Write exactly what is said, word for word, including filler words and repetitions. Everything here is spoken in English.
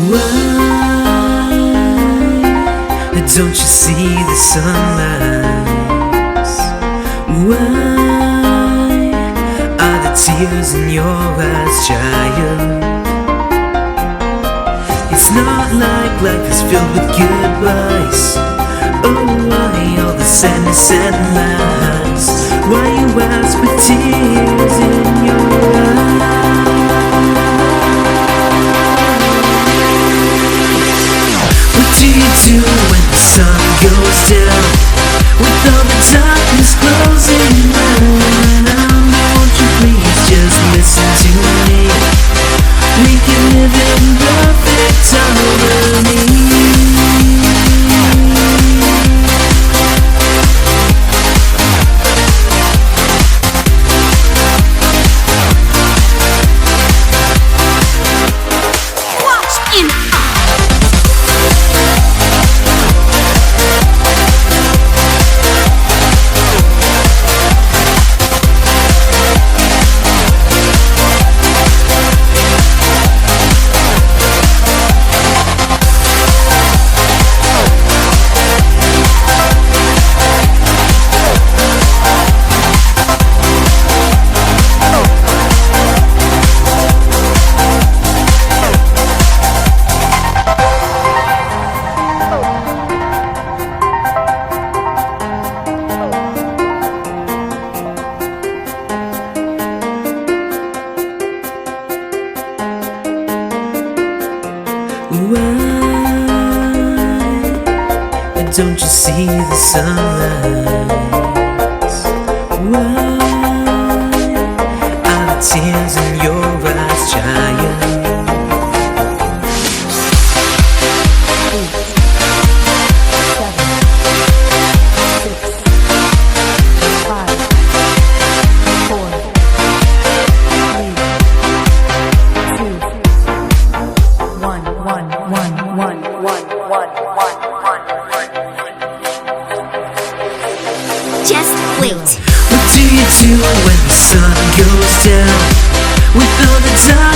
Why don't you see the sunrise? Why are the tears in your eyes giant? It's not like life is filled with goodbyes. Oh, why all the sadness and lies? Why you ask with tears in your eyes? What do you do when the sun goes down, with all the darkness closing around? Won't you please just listen to me? We can live in perfect harmony. Why don't you see the sunrise? Why are the tears in your eyes giant? Just wait. What do you do when the sun goes down, with all the time